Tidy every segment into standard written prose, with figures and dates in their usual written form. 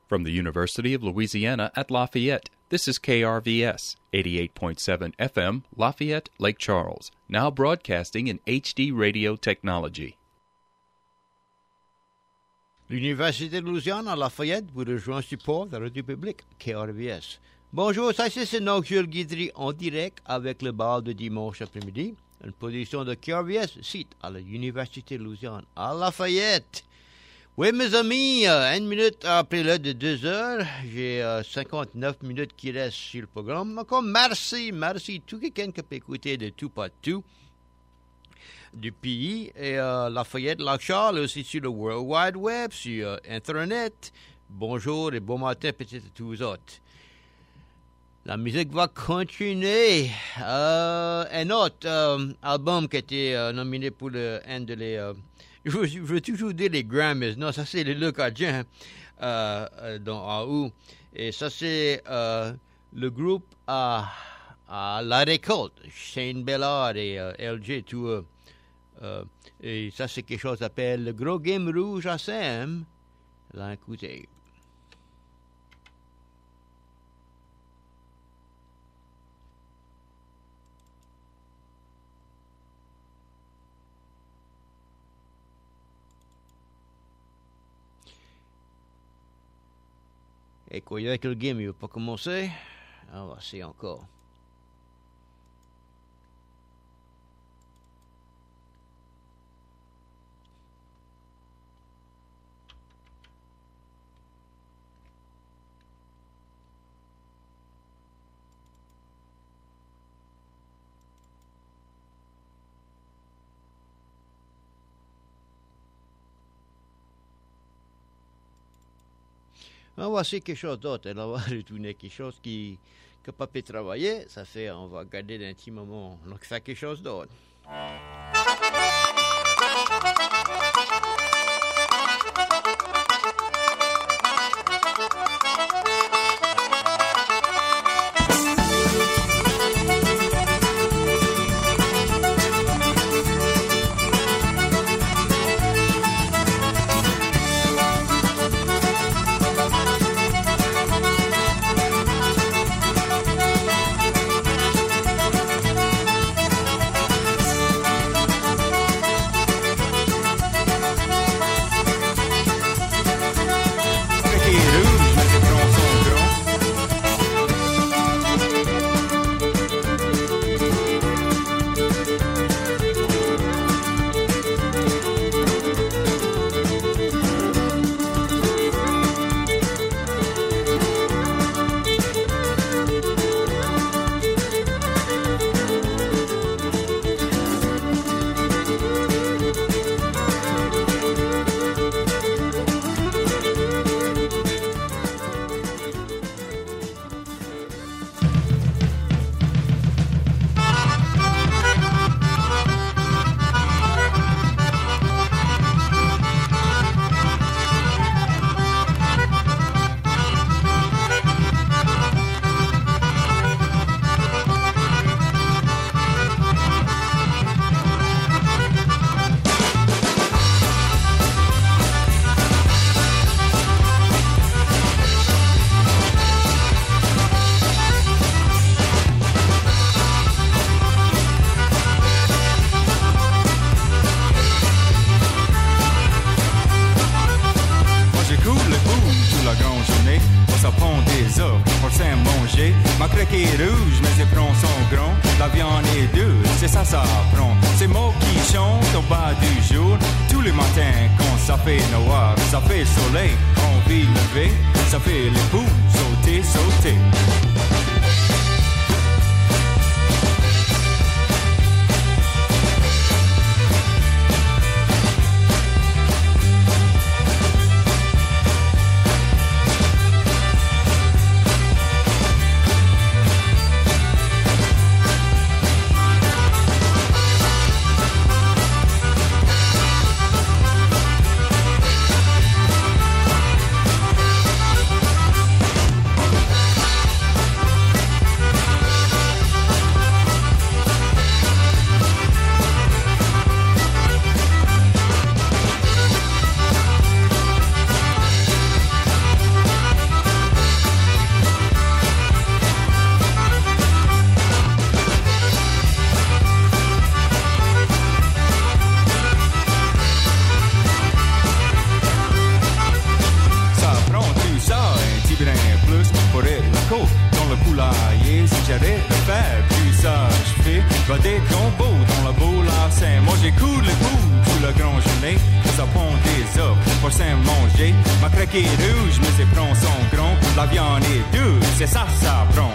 From the University of Louisiana at Lafayette, this is KRVS, 88.7 FM, Lafayette, Lake Charles, now broadcasting in HD radio technology. L'Université de Louisiane à Lafayette vous rejoint en support de la radio publique, KRVS. Bonjour, ça c'est Nocturne Guidry en direct avec le bal de dimanche après-midi, une position de KRVS, site à l'Université de Louisiane à Lafayette. Oui, mes amis, une minute après l'heure de 2 heures, j'ai 59 minutes qui restent sur le programme. Encore merci tout quelqu'un qui peut écouter de tout partout du pays. Et Lafayette, Lac-Charles, aussi sur le World Wide Web, sur Internet. Bonjour et bon matin peut-être à tous vous autres. La musique va continuer. Un autre album qui a été nominé pour un de les... Je veux toujours dire les Grammys. Non, ça c'est le Luc Adjien en haut. Et ça c'est le groupe à La Récolte. Shane Bellard et LG, tout eux. Et ça c'est quelque chose qui s'appelle le Gros Game Rouge à Sam. Là, écoutez. Et quoi, avec le game, il va pas commencer. On va essayer encore. On va essayer quelque chose d'autre. On va retourner quelque chose qui n'a pas pu travailler. Ça fait, on va garder d'un petit moment. Donc, faire quelque chose d'autre. Et si j'arrête de faire plus ça, je fais va des tombeaux dans le beau larcin. Moi j'écoute les bouts sous le grand gelé, ça pond des œufs pour s'en manger. Ma craquée rouge, mais c'est prend son grand. La viande est douce, c'est ça, ça prend.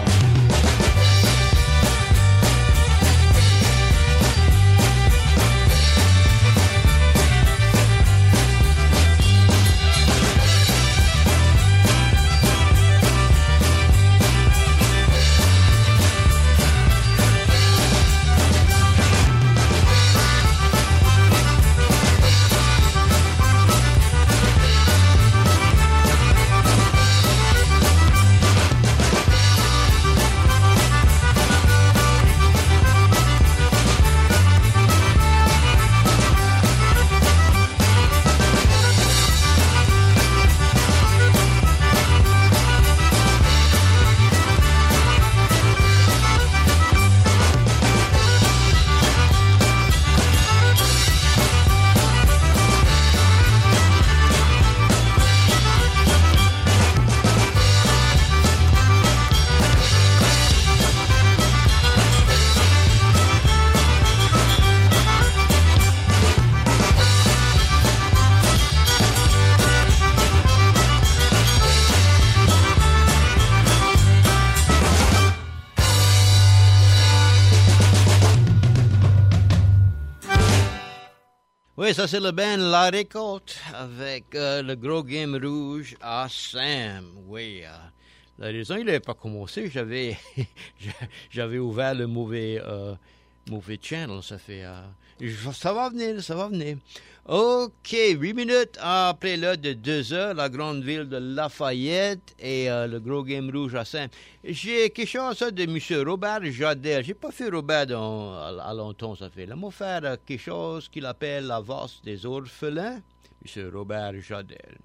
Oui, ça c'est le band La Récolte avec le gros game rouge à Sam. Oui, la raison, il n'avait pas commencé. J'avais ouvert le mauvais channel. Ça fait. Ça va venir. OK, 8 minutes après l'heure de 2 heures, la grande ville de Lafayette et le gros game rouge à Sam. J'ai quelque chose de M. Robert Jadel. J'ai pas fait Robert à longtemps, ça fait. Là, on va faire quelque chose qu'il appelle la valse des orphelins. M. Robert Jadel.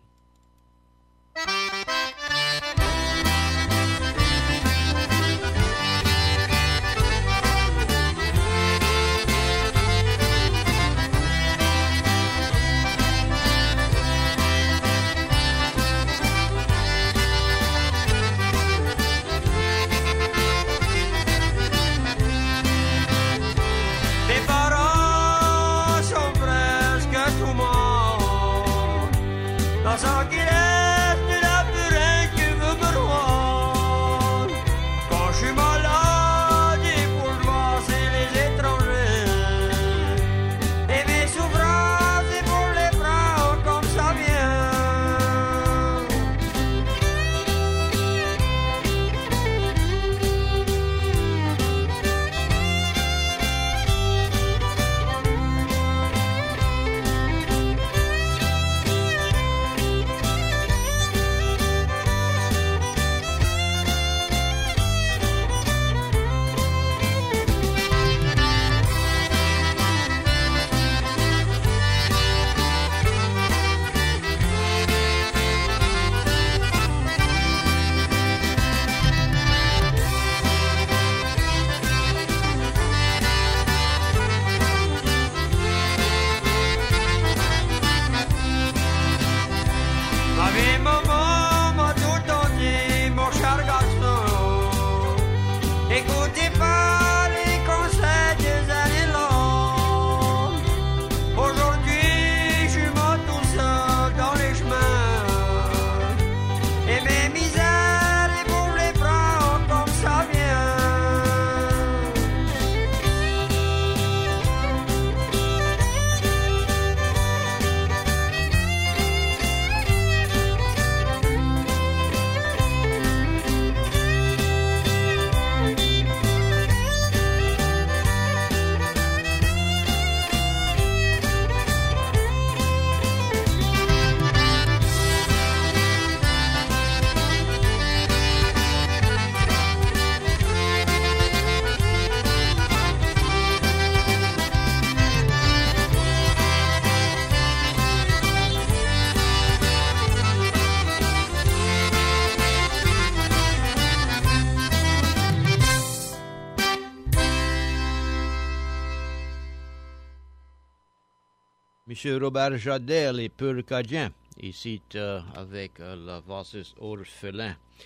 M. Robert Jadel et Pur Cadien, ici avec la valse orphelin.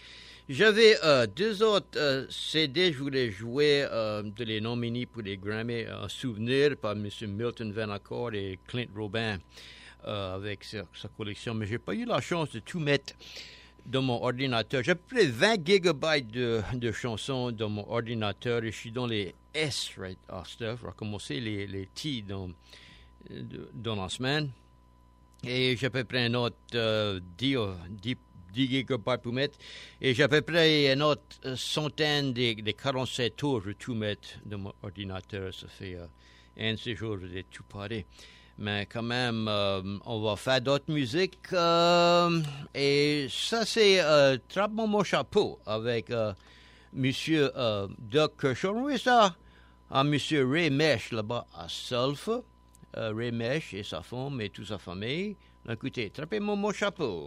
J'avais deux autres CD, je voulais jouer de les nominis pour les Grammy en souvenir par M. Milton Vanacore et Clint Robin avec sa collection, mais j'ai pas eu la chance de tout mettre dans mon ordinateur. J'ai à peu près 20 gigabytes de chansons dans mon ordinateur et je suis dans les S right after. Je vais commencer les T dans la semaine. Et j'ai à peu près un autre 10 gigabytes pour mettre. Et j'ai à peu près une autre centaine de 47 tours. Je vais tout mettre dans mon ordinateur. Ça fait un de ces jours, je vais tout parler. Mais quand même, on va faire d'autres musiques. Et ça, c'est Trappe-moi mon chapeau avec Monsieur Doug Kershaw. Oui, ça, à Monsieur Ray Mesh là-bas à Sulphur. Ray Mesh et sa femme et toute sa famille. Écoutez, Trappez-moi mon chapeau.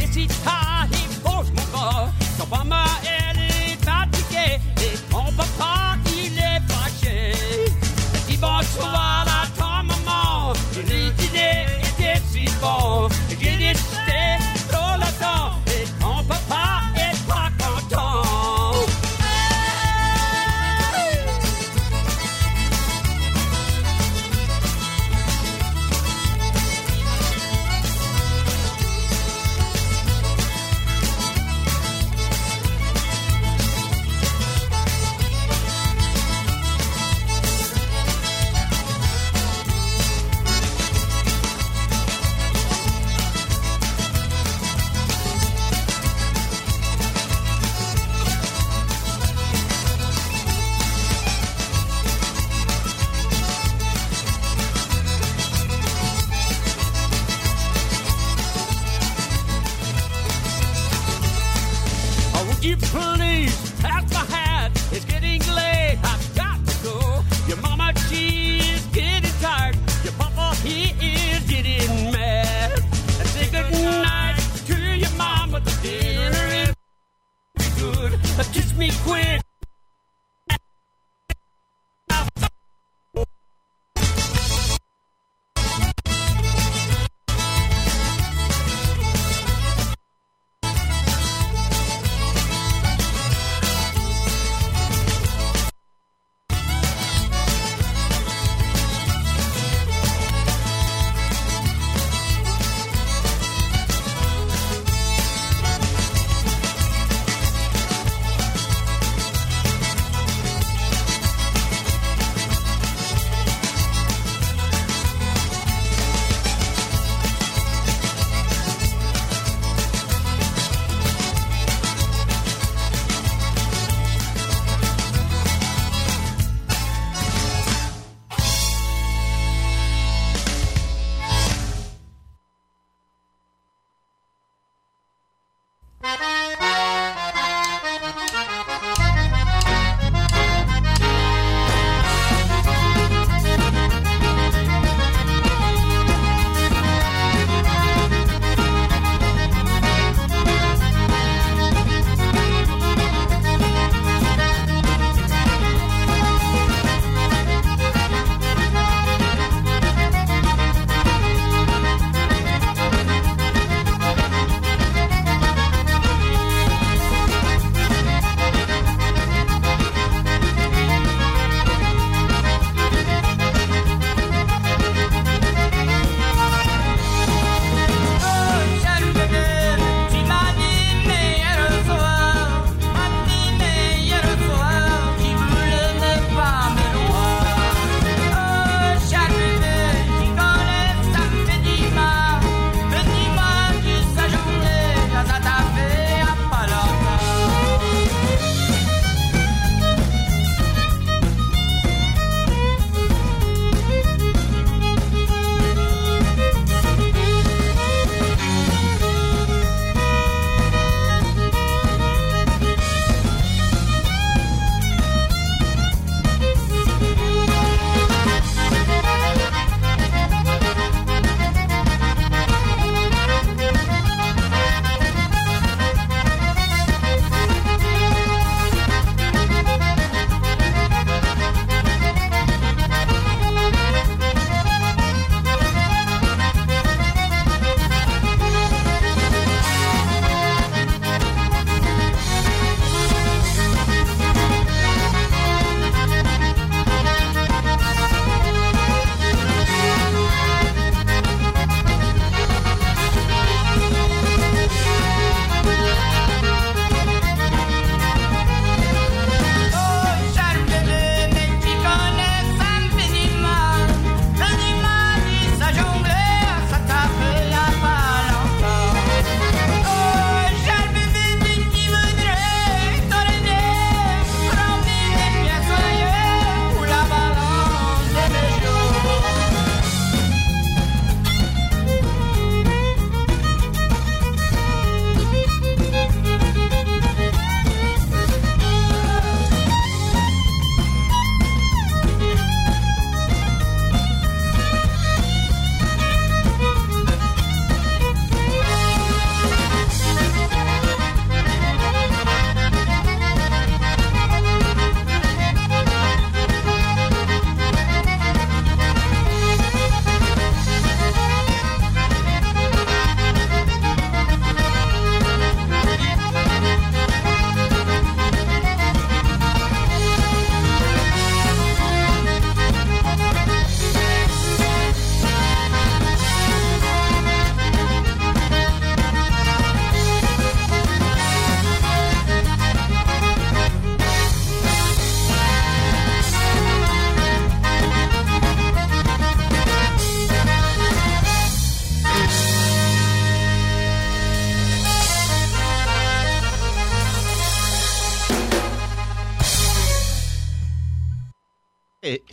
Papa, elle est fatiguée et ton papa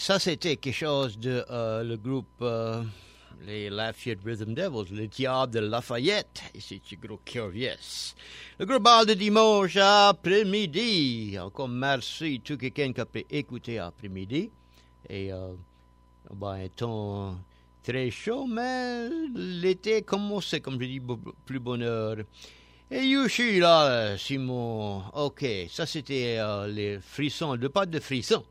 ça c'était quelque chose de le groupe les Lafayette Rhythm Devils, le diable de Lafayette, et c'est du groupe Curious. Le groupe bal de dimanche après-midi. Encore merci tout quelqu'un qui a pu écouter après-midi. Et un temps très chaud, mais l'été commence, comme je dis, plus bonheur. Et Yushi, là, Simon, ok, ça c'était les frissons, pas de frissons.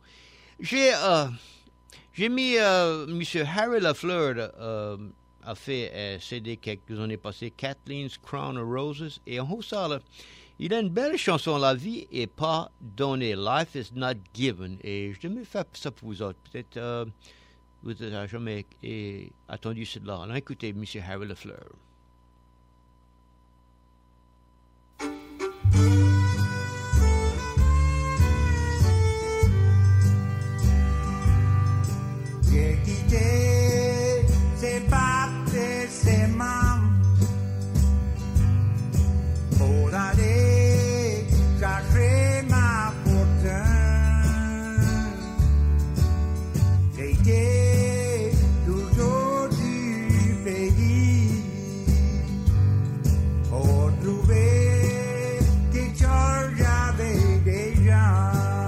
J'ai mis M. Harry Lafleur a fait CD quelques années passées, Kathleen's Crown of Roses, et en haut ça, là, il a une belle chanson, La vie est pas donnée, Life is not given, et je me fais ça pour vous autres, peut-être vous n'avez jamais attendu cela. Alors écoutez M. Harry Lafleur. J'ai quitté ses pattes et ses mains pour aller chercher ma fortune. J'ai été toujours du pays pour trouver quelque chose avec des gens.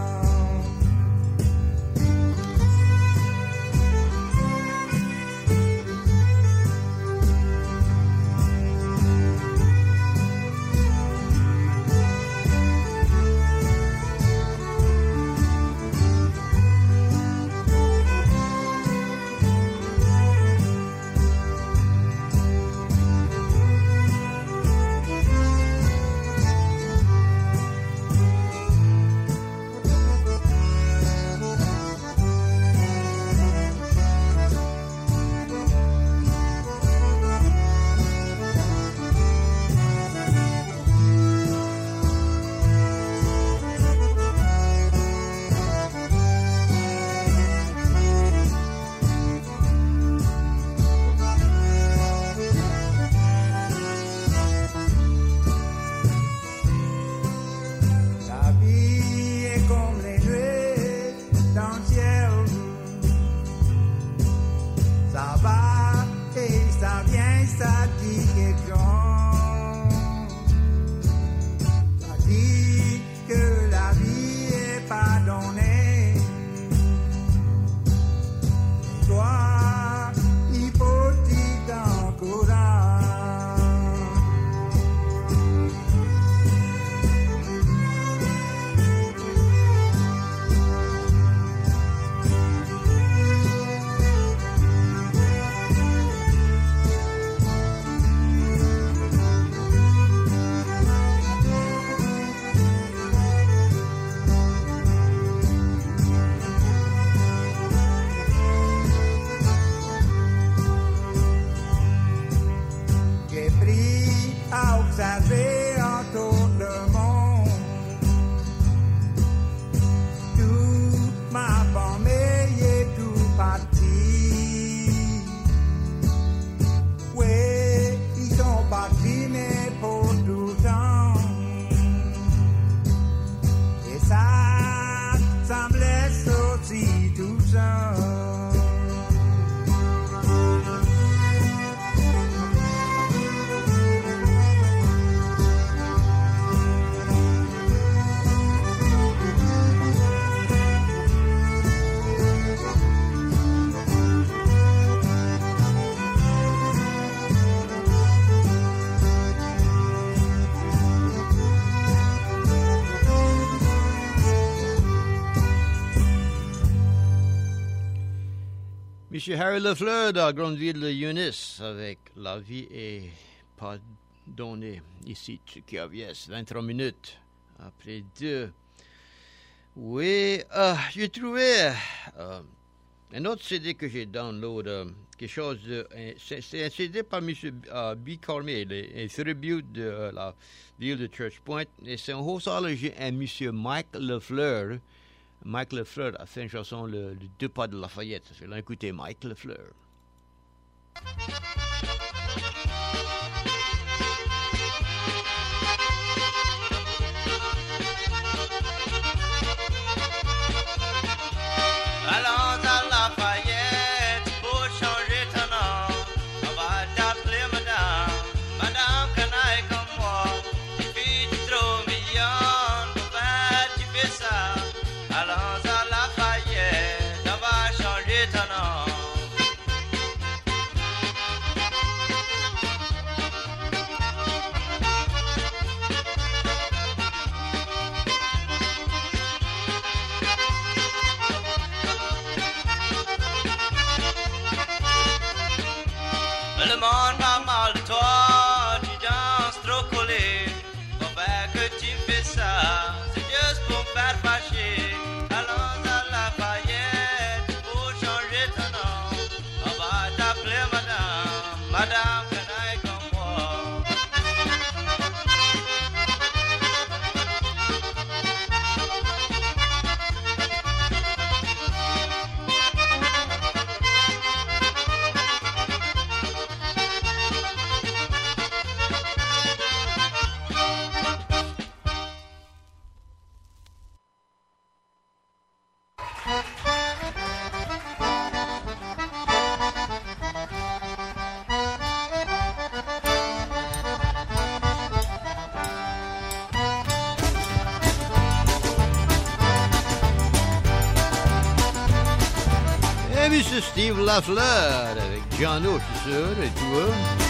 Monsieur Harry Lafleur de la grande ville de Eunice avec La vie est pas donnée ici, KRVS, 23 minutes après 2. Oui, j'ai trouvé un autre CD que j'ai download, quelque chose de... C'est un CD par M. B. Cormier, un tribute de la ville de Church Point, et c'est en haut ça, j'ai un M. Mike Lafleur. Mike Lafleur a fait une chanson, le Deux pas de Lafayette. C'est là, écoutez, Mike Lafleur. Allons, monde a mal de toi, tu danses trop collé. Pourquoi que tu fais ça? C'est juste pour me faire fâcher. Allons à Lafayette pour changer ton nom. On va t'appeler madame, madame canaille comme moi. Et Mr. Steve Lafleur avec John O, je suis sûr, et toi.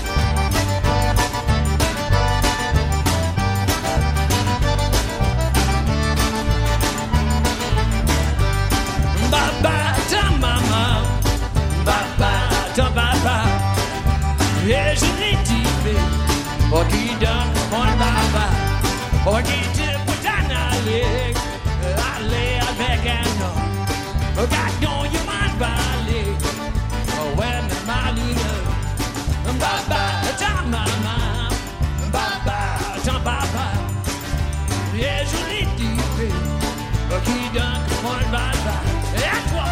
Baba, ta maman, baba, ta baba. Et je l'ai dit, oh, qui donne mon baba, oh, qui te peut en aller avec un homme. Oh, God, don't you mind ballet, oh, when my leader, baba, ta maman, baba, ta baba. Et je l'ai dit, oh, qui donne mon baba. Et toi?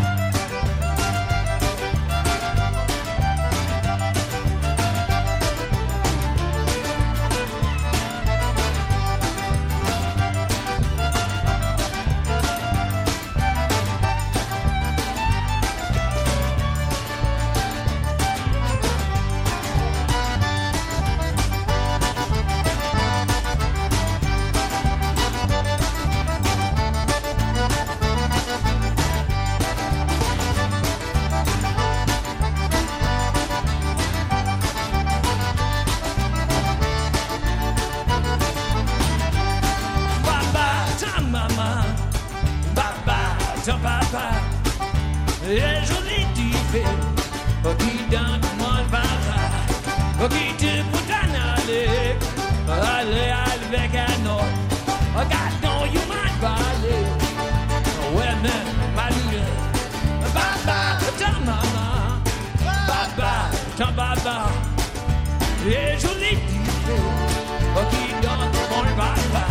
Et je l'ai dit, qui donne mon baba, qui te peut en aller avec un autre. Oh, God, don't you mind ballet, when my leader, baba, ta maman, baba, ta baba. Et je l'ai dit, qui donne mon baba.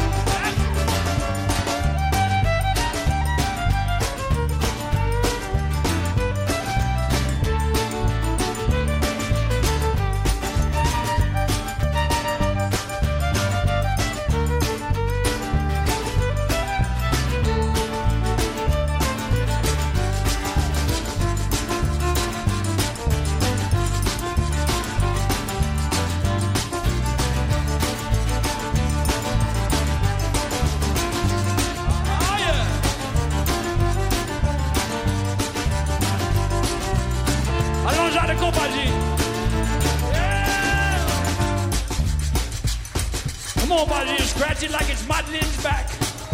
Come on, buddy, scratch it like it's Madeline's back.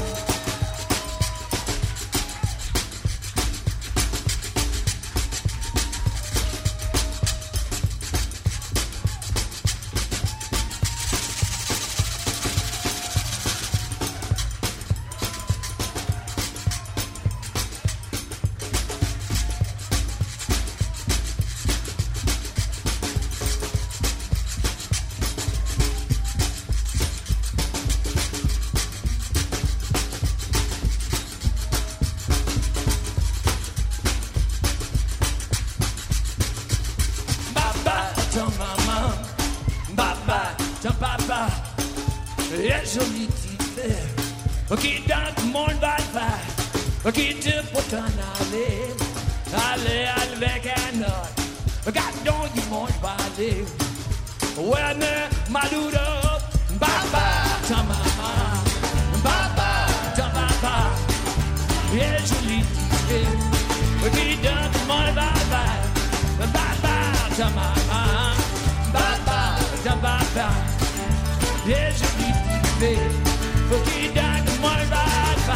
Et joli titre qui donne mon baba, qui te peut en aller avec un autre. Regardons du monde balai. Ouais, mais Maludo, baba, ta maman, baba, ta baba. Et joli titre qui donne mon baba, ta maman, baba, ta baba. Et joli titre qui donne mon baba.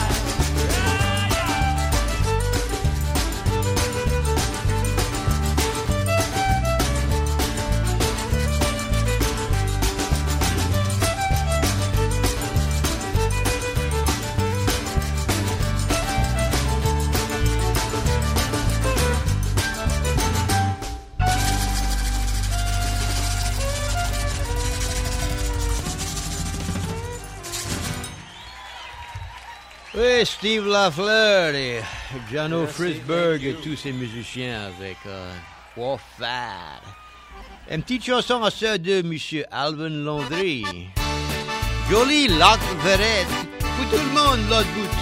Oui, Steve Lafleur et Jano Frisberg et tous ces musiciens avec Trois Fad. Une petite chanson à ça de M. Alvin Landry. Jolie Lac Verret. Pour tout le monde, l'autre bout.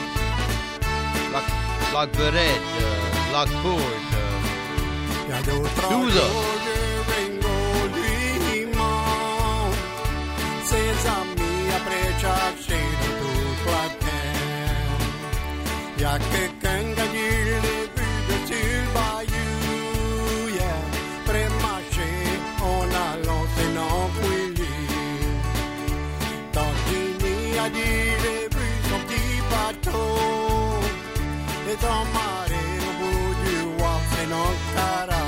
Lac Verret, Lac Port. Douze. Y'a quelqu'un qui a dit les buts de Tilbayou, yeah. Pré-marché, on a lancé non couilli. Tantini a dit les buts son petit bateau. Et dans marée au bout du wap, c'est non cara.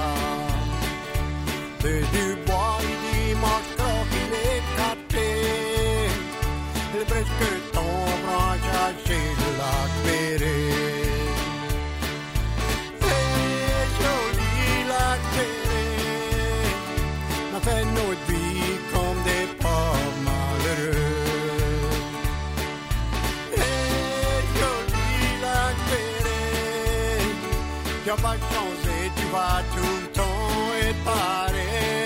De Dubois, il dit mange croque, il est caté. Il est presque ton branche à chez le lac Béré. Fait notre vie comme des pauvres malheureux. Hey, joli lac Béré, tu vas pas changer, tu vas tout le temps être pareil.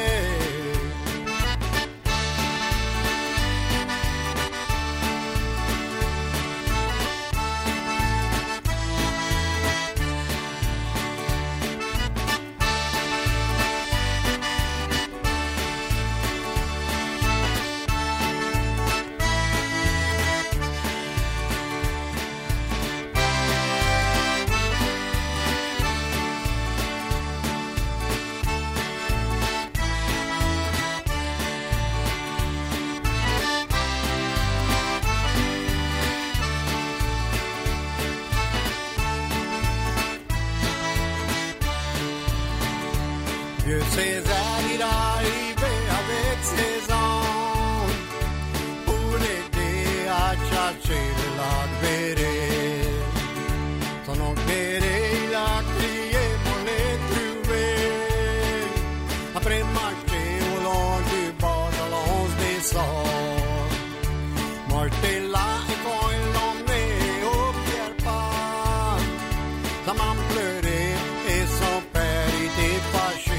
Vieux César, il arrivait avec ses hommes pour l'aider à chercher le lac Béré. Son oncle Béré, il a crié pour les trouver. Après marcher au long du bord de l'once des sorts, moi j'étais là et quand ils l'emmenaient au Pierre-Pas, sa maman pleurait et son père était fâché.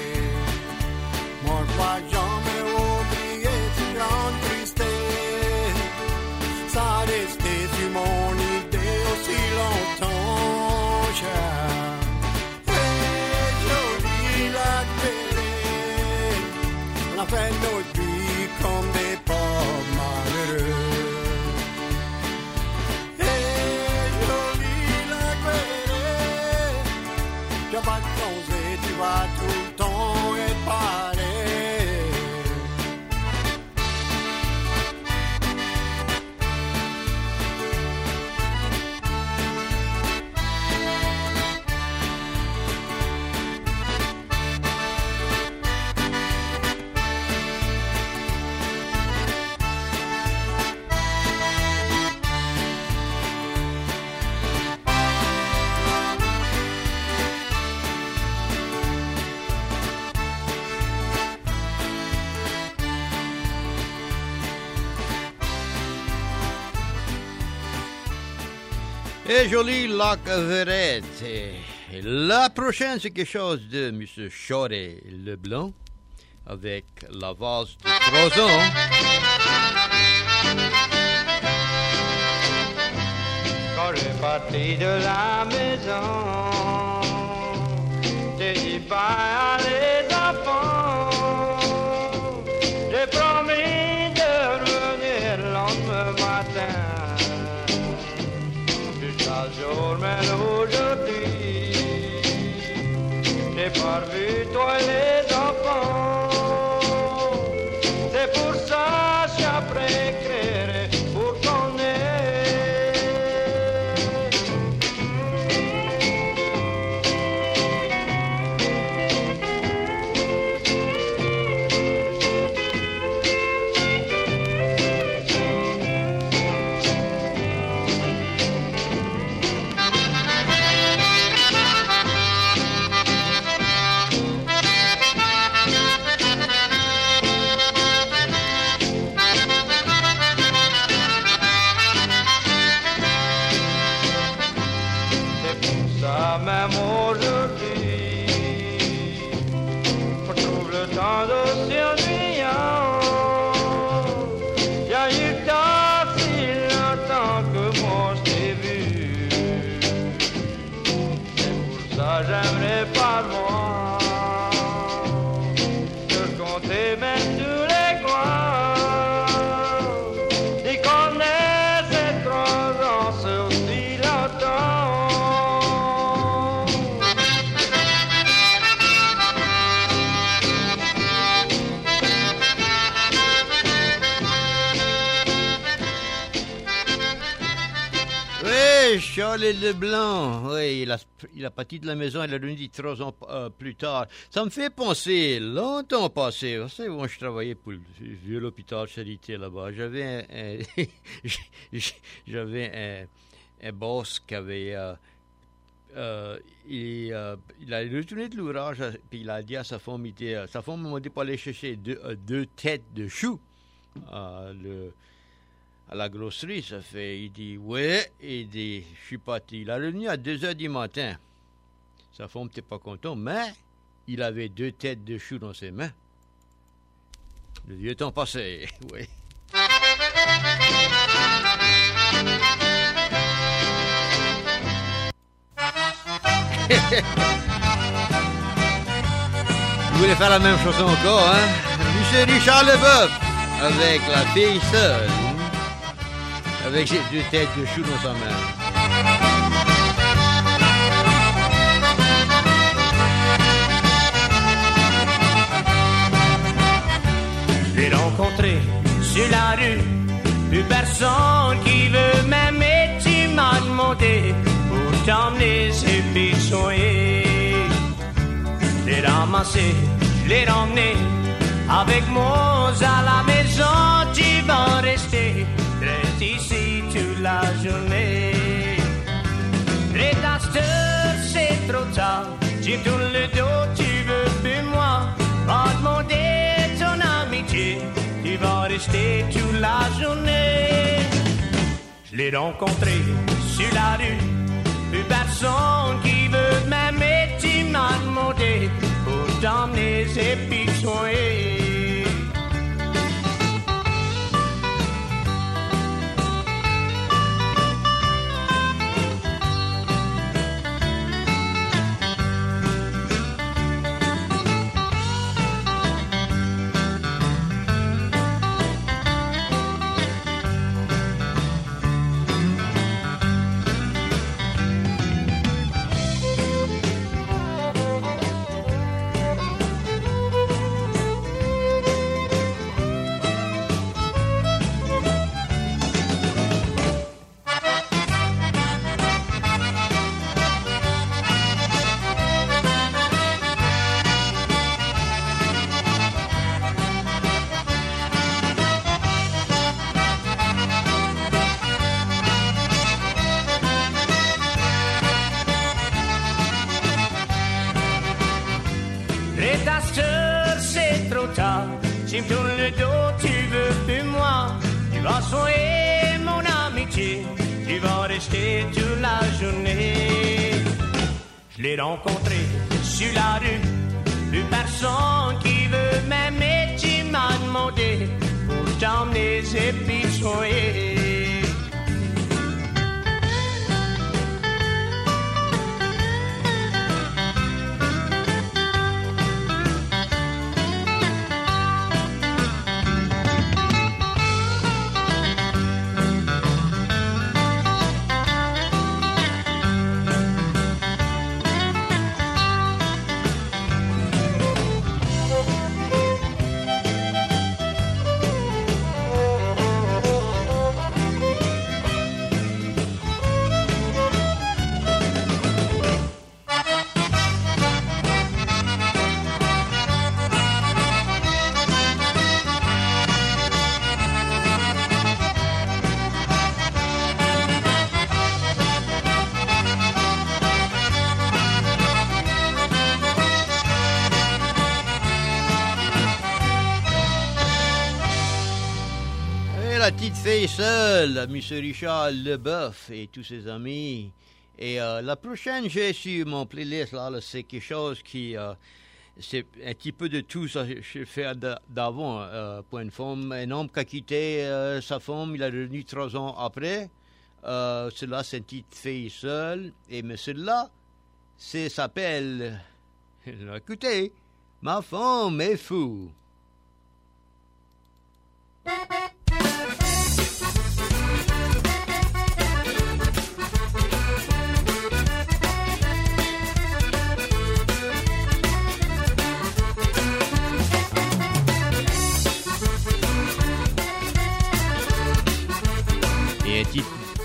Moi, pas jamais oublié cette grande tristesse. Ça a resté sur mon idée aussi longtemps, cher. Hey, joli lac Béré, on a fait notre vie comme des pauvres malheureux. Hey, joli lac Béré, tu vas pas changer, tu vas tout le temps être pareil. Et joli lac Verret. Et la prochaine, c'est quelque chose de M. Choré Leblanc avec la valse de Trozon. Quand je partis de la maison, j'ai dit bye à les enfants. J'ai promis de revenir le lendemain matin. Jusqu'à jour, mais aujourd'hui, j'ai pas vu toi et les enfants. C'est pour ça que j'ai après écrire pour qu'on ait. monter même tous les coins. Ils connaissent ces 3 ans depuis longtemps. Oui, Charles Leblanc. Oui, il a parti de la maison, il est revenu 3 ans plus tard. Ça me fait penser, longtemps passé, vous savez, moi je travaillais pour le vieux l'hôpital Charité là-bas. J'avais un boss qui avait... il a retourné de l'ouvrage, puis il a dit à sa femme, sa femme m'a dit pour aller chercher 2 têtes de choux à la grosserie. Ça fait, il dit, ouais, il dit, je suis parti. Il est revenu à 2h du matin. Sa femme n'était pas contente, mais il avait 2 têtes de choux dans ses mains. Le vieux temps passé, oui. Vous voulez faire la même chanson encore, hein? Monsieur Richard Leboeuf, avec la fille seule, avec ses 2 têtes de choux dans sa main. Je l'ai rencontré sur la rue, plus personne qui veut m'aimer. Tu m'as demandé pour t'emmener ces pichons. Je l'ai ramassé, je l'ai ramené avec moi à la maison. Tu vas rester, reste ici toute la journée. Rédacteur, c'est trop tard, tu me tournes le dos, tu veux plus moi. Va demander ton amitié, tu vas rester toute la journée. Je l'ai rencontré sur la rue, plus personne qui veut m'aimer. Tu m'as demandé pour t'emmener ces pichons. Tu me tournes le dos, tu veux plus moi. Tu vas soigner mon amitié, tu vas rester toute la journée. Je l'ai rencontré sur la rue, plus personne qui veut m'aimer. Tu m'as demandé pour t'emmener ces pichons. La petite fille seule, M. Richard Leboeuf et tous ses amis. Et la prochaine, j'ai sur mon playlist, là, c'est quelque chose qui... c'est un petit peu de tout ça je fais d'avant. Pour une femme, un homme qui a quitté sa femme, il est revenu 3 ans après. Celui-là, c'est une petite fille seule. Et mais celui-là, s'appelle... Écoutez, ma femme est fou.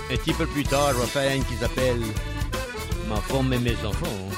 Un petit peu plus tard, on va faire une qui s'appelle Ma femme et mes enfants.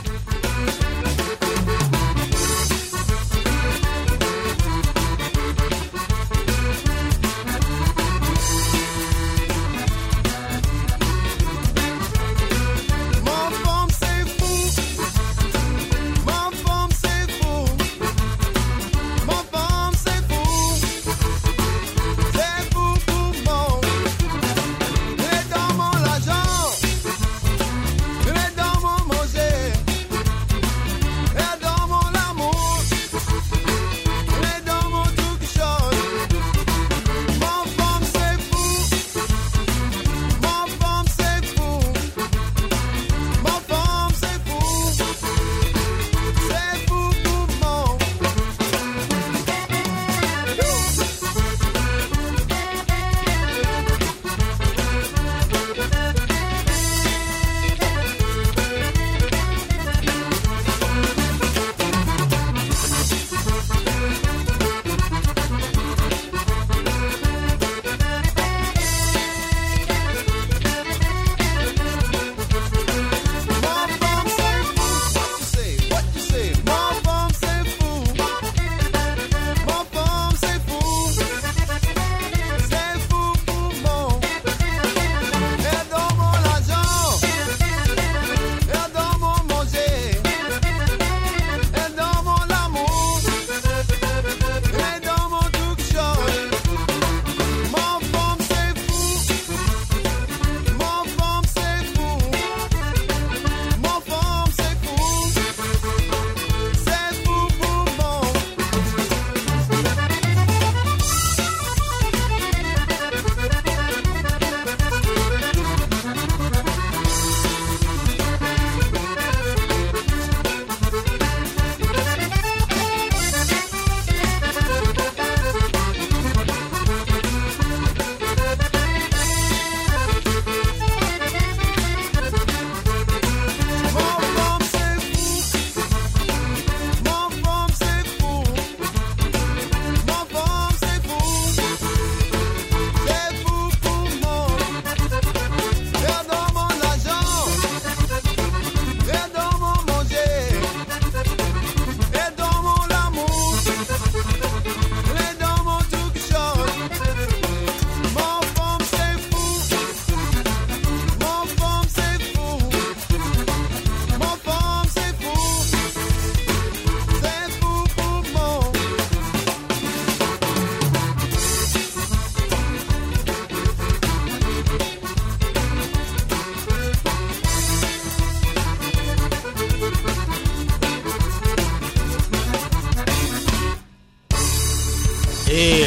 Et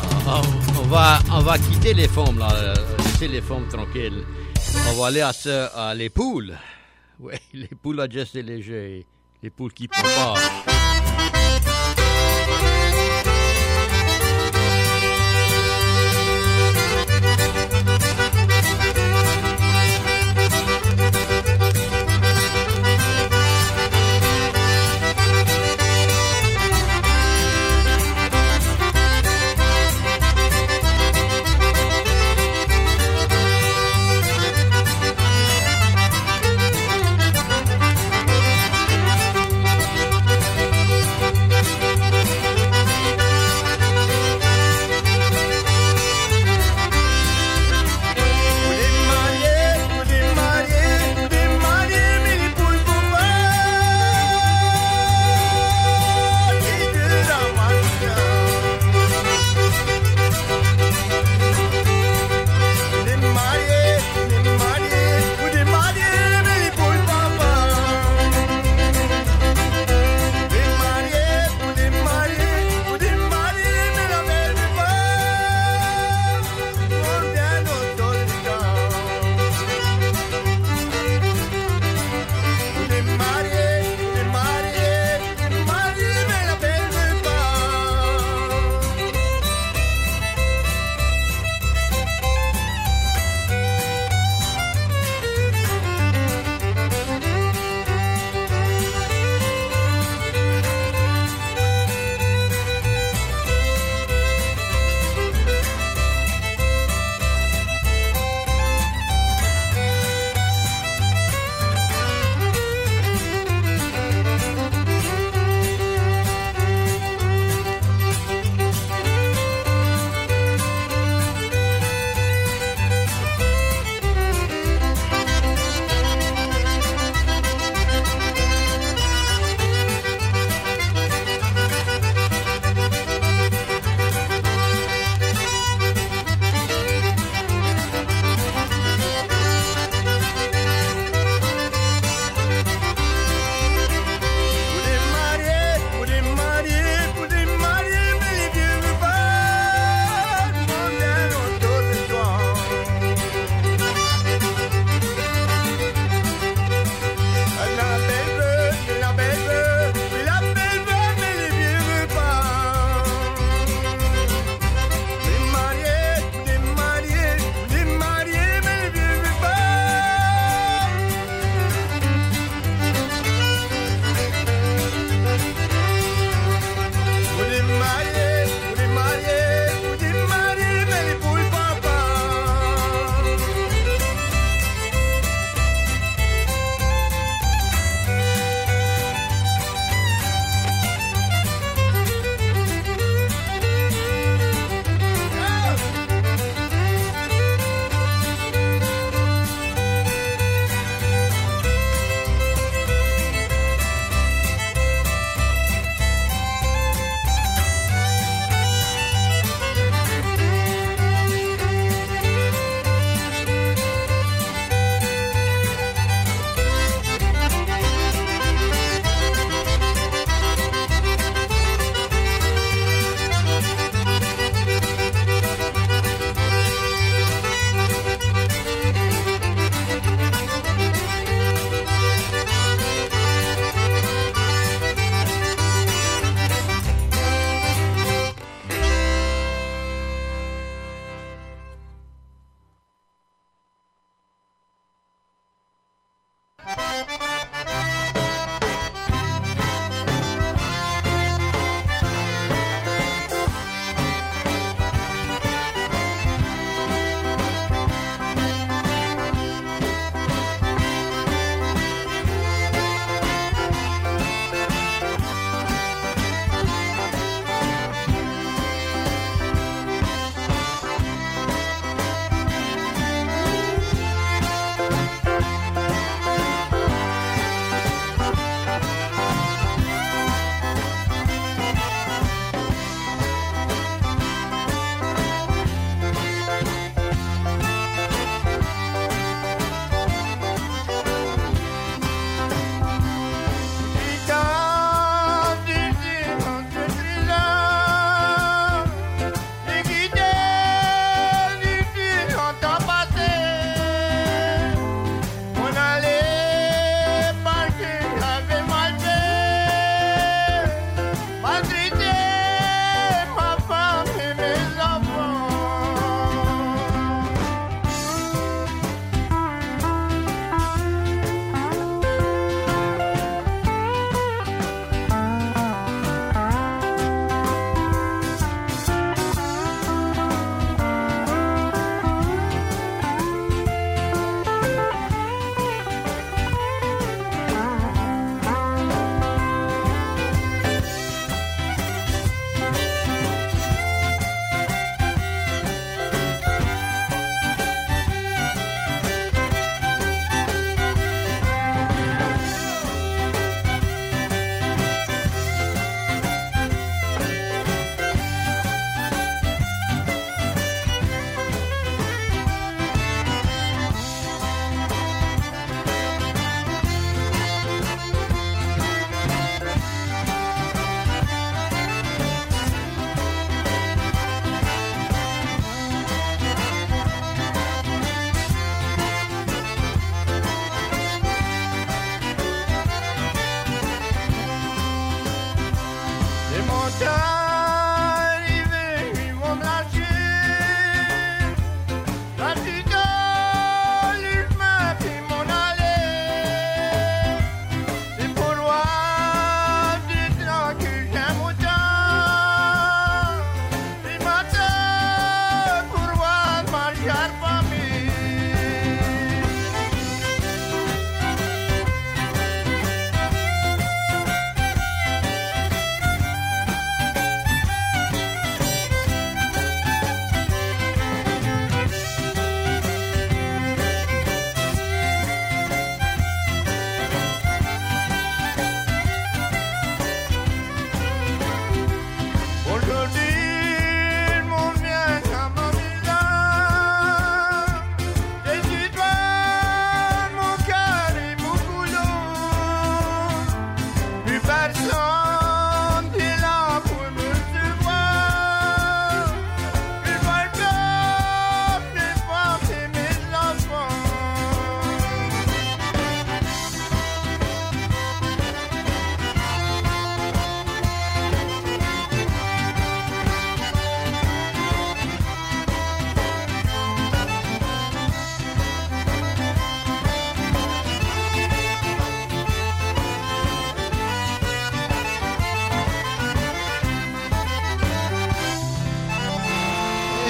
on va quitter les femmes, là, laisser les femmes tranquilles. On va aller à les poules. Oui, les poules à Jess et Léger. Les poules qui préparent.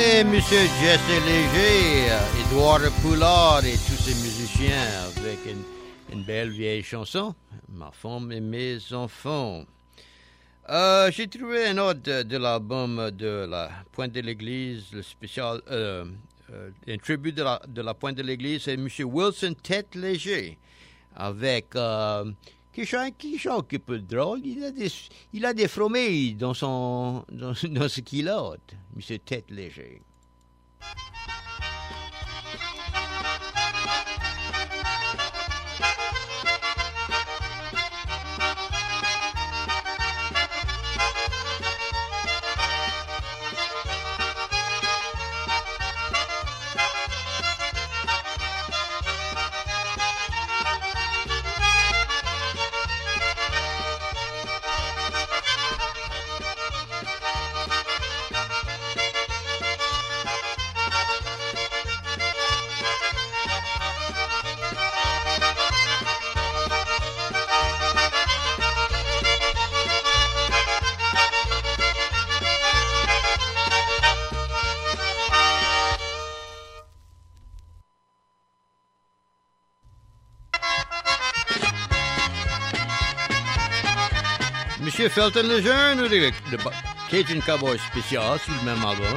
Et Monsieur Jesse Léger, Édouard Poulard et tous ces musiciens avec une belle vieille chanson, Ma femme et mes enfants. J'ai trouvé un autre de l'album de la Pointe de l'Église, le spécial, un tribut de la Pointe de l'Église, c'est Monsieur Wilson Tête Léger, avec qui chante un peu drôle. Il a des fromets dans ce culotte, Monsieur Tête Léger. Monsieur Felton Lejeune ou le Cajun Cowboy spécial sur le même album.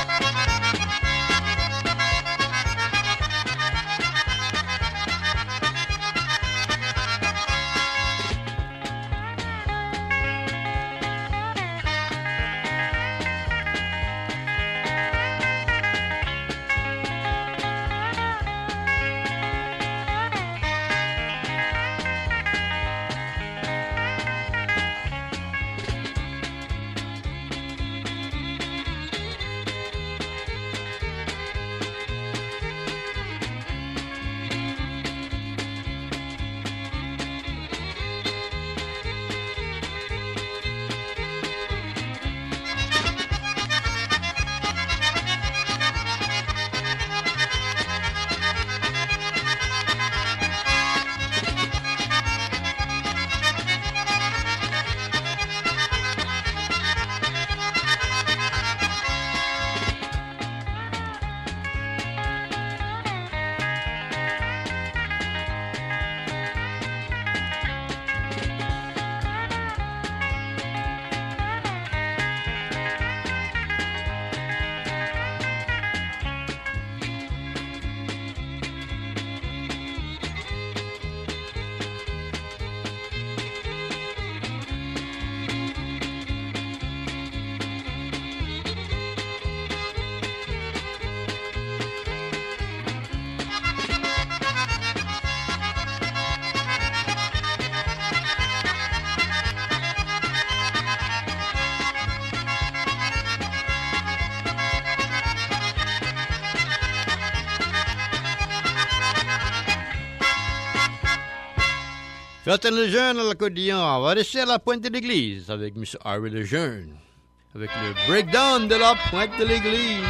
Felton Lejeune à l'accordéon. On va rester à la Pointe de l'Église avec M. Harry Lejeune, avec le breakdown de la Pointe de l'Église.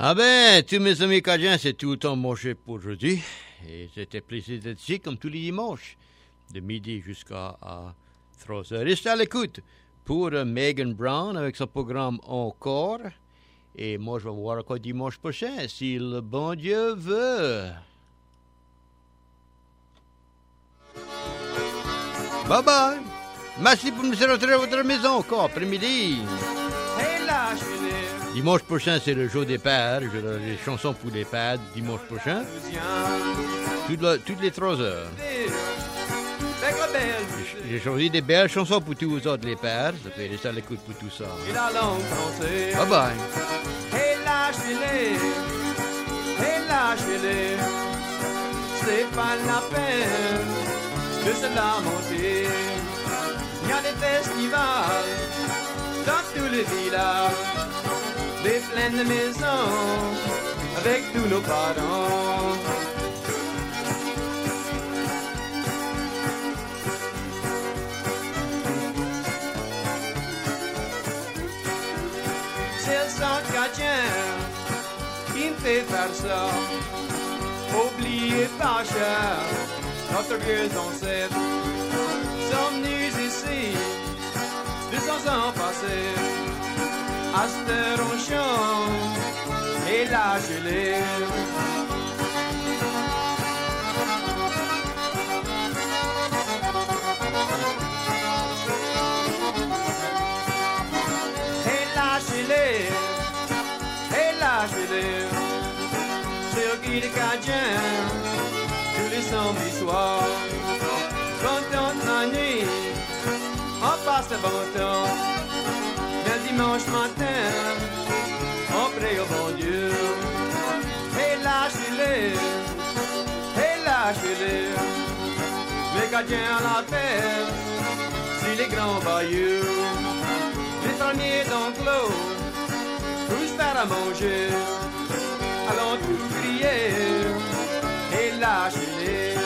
Ah ben, tous mes amis Cajuns, c'est tout le temps mangé pour aujourd'hui. Et c'était plaisir d'être ici comme tous les dimanches, de midi jusqu'à 3h. Restez à l'écoute pour Megan Brown avec son programme Encore. Et moi, je vais vous voir encore dimanche prochain, si le bon Dieu veut. Bye bye. Merci pour me rentrer à votre maison encore après-midi. Dimanche prochain, c'est le jour des pères. Je donne les chansons pour les pères dimanche prochain. Toutes les 3 heures. J'ai choisi des belles chansons pour tous vous autres, les pères. Ça fait rester à l'écoute pour tout ça. Bye bye. Hey, lâchez-les. Hey, lâchez-les. C'est pas la peine de se lamenter. Il y a des festivals dans tous les villages, des pleines de maisons avec tous nos parents. C'est le sang cajun qui me fait faire ça. Oubliez pas cher notre vieux ancêtre. Sommes venus ici 200 ans passés. À cette heure on chante et lâchez-les. Et lâchez-les, et lâchez-les. Sur qui les Cajuns, tous les samedis soirs. Quand on la nuit, on passe le bon temps. Le dimanche matin, on prie au bon Dieu. Et lâchez-les, et lâchez-les. Les Cajuns à la fête, sur les grands bayous. Les fermiers d'enclos, tous faire à manger. Allons tous crier, et lâchez-les.